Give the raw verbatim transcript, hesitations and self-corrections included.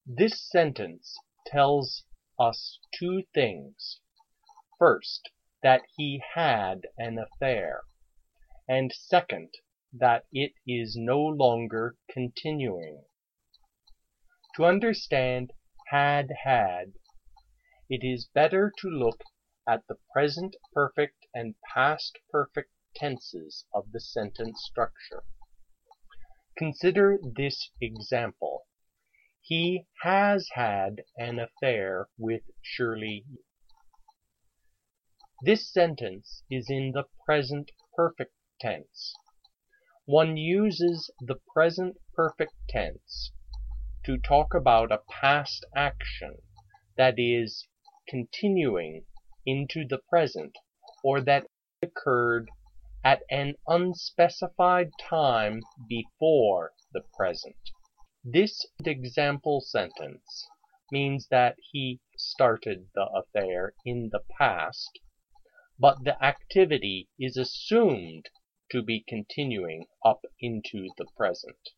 This sentence tells us two things. First, that he had an affair, and second, that it is no longer continuing. To understand had had, it is better to look at the present perfect and past perfect tenses of the sentence structure. Consider this example. He has had an affair with Shirley. This sentence is in the present perfect tense. One uses the present perfect tense to talk about a past action that is continuing into the present, or that occurred at an unspecified time before the present. This example sentence means that he started the affair in the past, but the activity is assumed to be continuing up into the present.